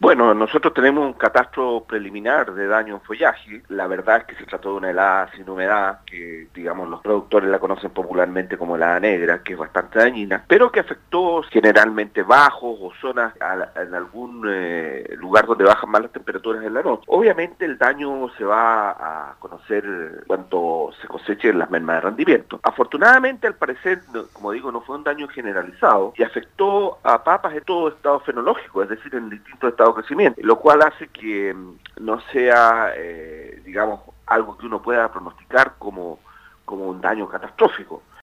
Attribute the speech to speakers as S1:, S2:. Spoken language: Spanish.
S1: Bueno, nosotros tenemos un catastro preliminar de daño en follaje. La verdad es que se trató de una helada sin humedad, que digamos los productores la conocen popularmente como helada negra, que es bastante dañina, pero que afectó generalmente bajos o zonas en algún lugar donde bajan más las temperaturas en la noche. Obviamente el daño se va a conocer cuando se cosechen las mermas de rendimiento. Afortunadamente, al parecer, como digo, no fue un daño generalizado y afectó a papas en todo estado fenológico, es decir, en distintos estados de crecimiento, lo cual hace que no sea, digamos, algo que uno pueda pronosticar como un daño catastrófico.